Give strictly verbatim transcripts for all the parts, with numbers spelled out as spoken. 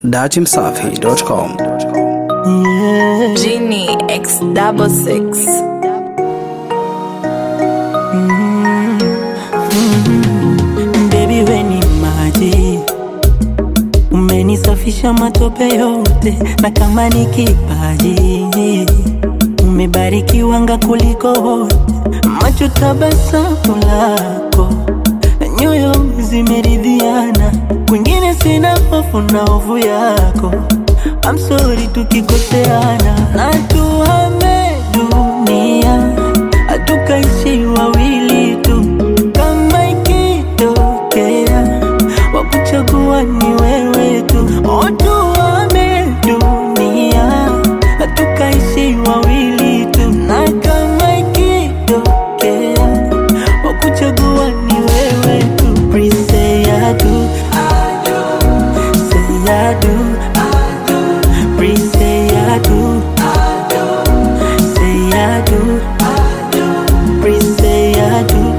dati msafi dot com. Yeah. Genie X double six. Mm-hmm. Mm-hmm. Baby we ni maji, umenisafisha matope yote, na kama ni kipaji umebarikiwa nga kuliko wote. Macho tabasamu lako, nyoyo zimeridhiana, kwingine sina hofu na hofu yako. I'm sorry tukikoseana, na tuhame dunia, hatukaishi wawili tu. Kama ikitokea wakuchagua ni wewe tu. Oh, tuhame dunia, hatukaishi wawili tu. Na kama ikitokea wakuchagua ni wewe tu. Please say I do, say I do. Please say I do, say I do. Please say I do,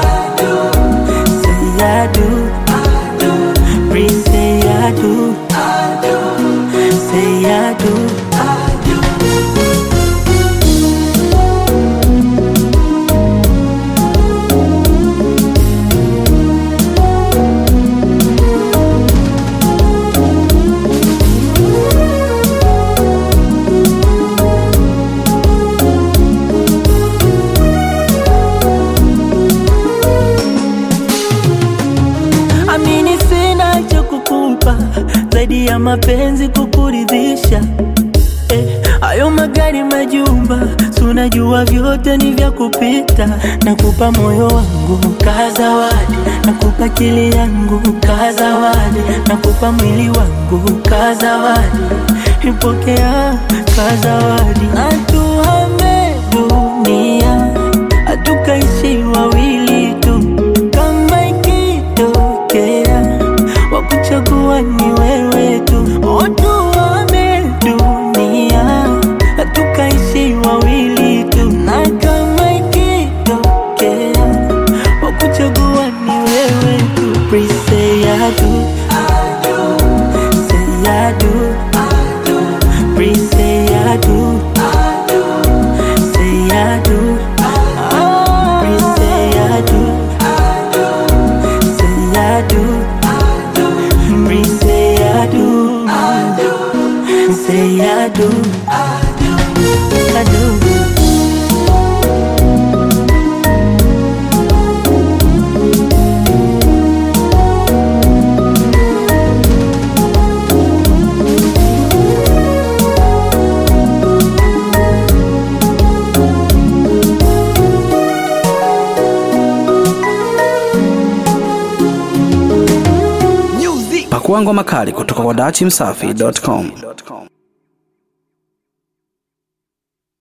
say I do. Please say I do, say I do. Zaidi ya mapenzi kukuridhisha, eh, ayo magari majumba, sunajua vyote ni vya kupita. Nakupa moyo wangu kazawadi, nakupa kili yangu kazawadi, nakupa mwili wangu kazawadi, ipokea kazawadi. Na tuhame dunia, hatukaishi wawili tu. Kama ikitokea wakuchagua ni wewe tu. Oh, tuhame dunia, hatukaishi wawili tu. Na kama ikitokea wakuchagua ni wewe tu. Please say I do, say I do. Please say I do, say I do. Please say I do, say I do. Please say I do, say I do, I do. Pakua ngoma kali kutoka kwa dati msafi dot com.